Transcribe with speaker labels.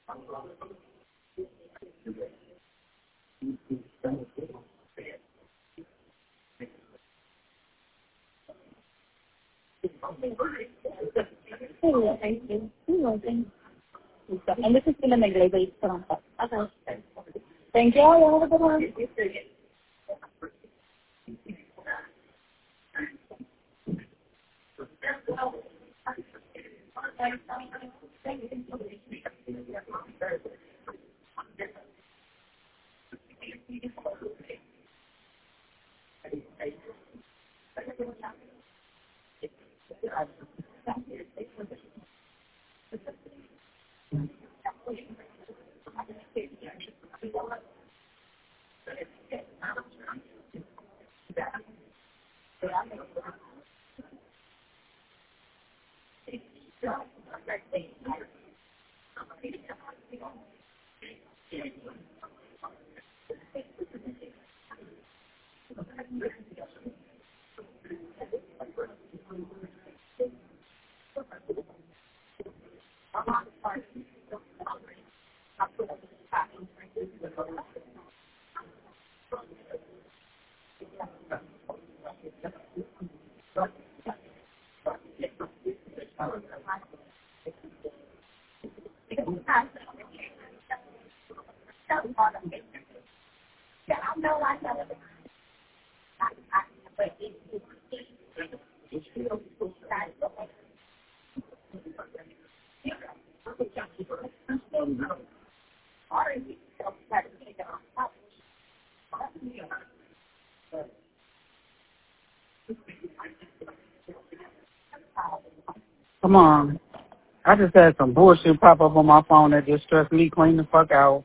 Speaker 1: Thank you. You're welcome. And this is sila nag-label from us. Okay. Thank you. Have a good one.
Speaker 2: Come on. I just had some bullshit pop up on my phone that just stressed me clean the fuck out.